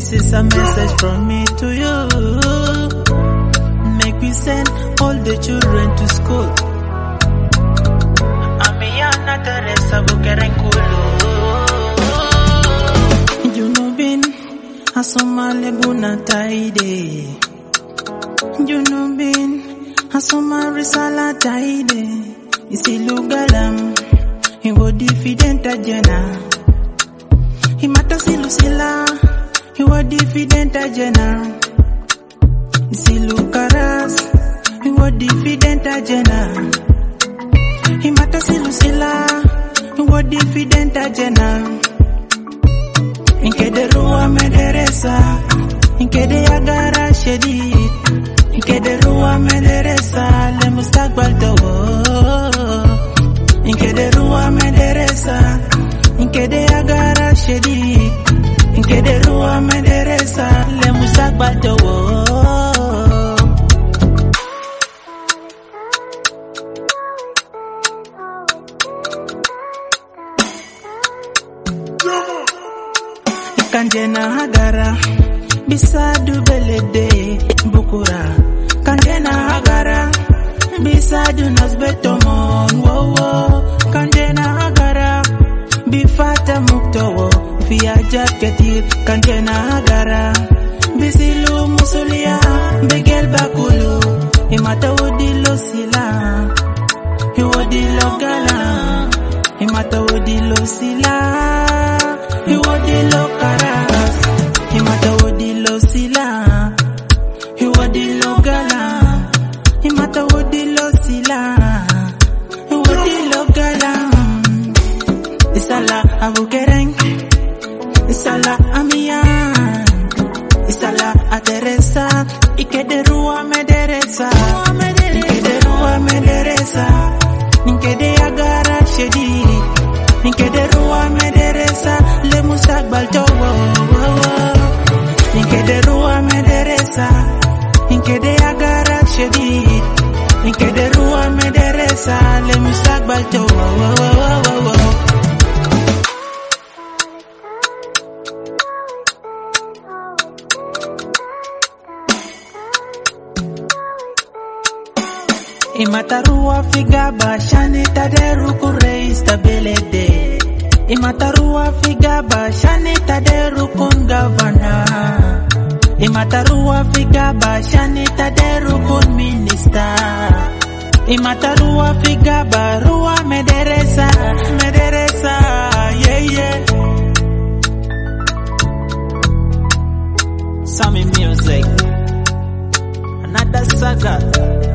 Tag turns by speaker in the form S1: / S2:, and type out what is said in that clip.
S1: This is a message from me to you. Make we send all the children to school. Amiyana Teresa Bukerenkulu. You know bin asoma lebuna taide. You know bin asoma risala taide. Isi lugalam iwo diffident ajena. Himata silusila iwo diffident ajena. Isi lukaras iwo diffident ajena. Himata silusila iwo diffident ajena. Inkede ruwa mederesa, inkede agara shedid. Inkede ruwa mederesa, le mustaqbal tawo. Inkede ruwa mederesa, inkede agara shedid. Inkede ruwa mederesa, le mustaqbal tawo. Kanjena hagara bisadu belede bukura. Kanjena hagara bisadu nasbetomon wowo. Kanjena hagara bifata muktowo via jaketir. Kanjena hagara bisilu musulia begel bakulu. Imata wodilo sila iwodilo gala. Imata wodilo sila iwodilo karas. Imata wodilo sila iwodilo gala. Imata wodilo sila iwodilo gala. Isala abukereng, isala amiyan, isala ateresa. Ikede ruwa mederesa, ikede ruwa mederesa. Inkede agara shedid, inkede ruwa mederesa. Le mustaqbal tawo. Inkede ruwa mederesa, inkede agara shedid. Inkede ruwa mederesa. Le mustaqbal tawo. Imatarua figaba shani taderu kureis tabelede. Imatarua figaba shani taderu kun governor. Imatarua figaba shani taderu kun minister. Imatarua figaba ruwa mederesa, mederesa, yeah yeah. Sammy Music, another saga.